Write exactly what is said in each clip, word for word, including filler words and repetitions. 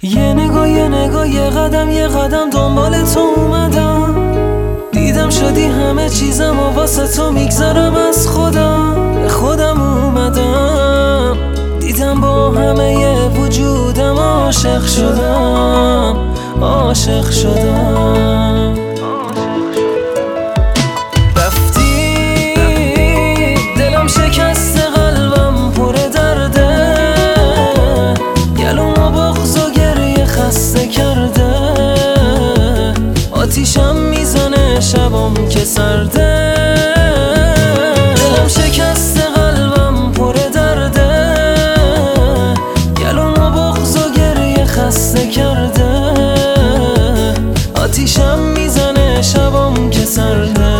یه نگاه یه نگاه یه قدم یه قدم دنبال تو اومدم، دیدم شدی همه چیزم و واسه تو میگذرم از خودم. به خودم اومدم دیدم با همه ی وجودم عاشق شدم، عاشق شدم. رفتی دلم شکسته قلبم پر درده، گلوم و بغض و گریه خسته کرده، آتیشم میزنه شبام که سرده. دلم شکسته قلبم پر درده، گلوم و بغض و گریه خسته کرده، آتیشم میزنه شبام که سرده.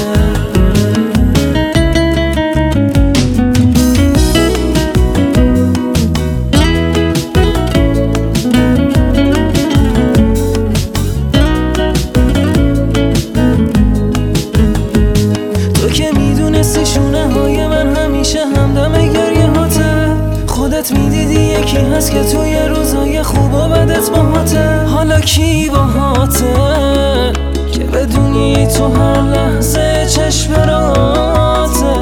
شونه های من همیشه همدم گریه هاته، خودت میدیدی یکی هست که توی روزای خوب و بدت باهاته. حالا کی باهاته که بدونی تو هر لحظه چشم راته.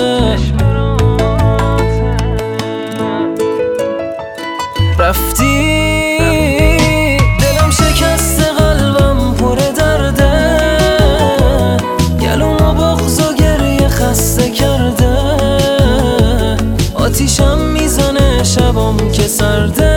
رفتی دلم شکسته قلبم پر درده، گلوم و بغض و گریه خسته کرده، آتیشم میزنه شبام که سرده.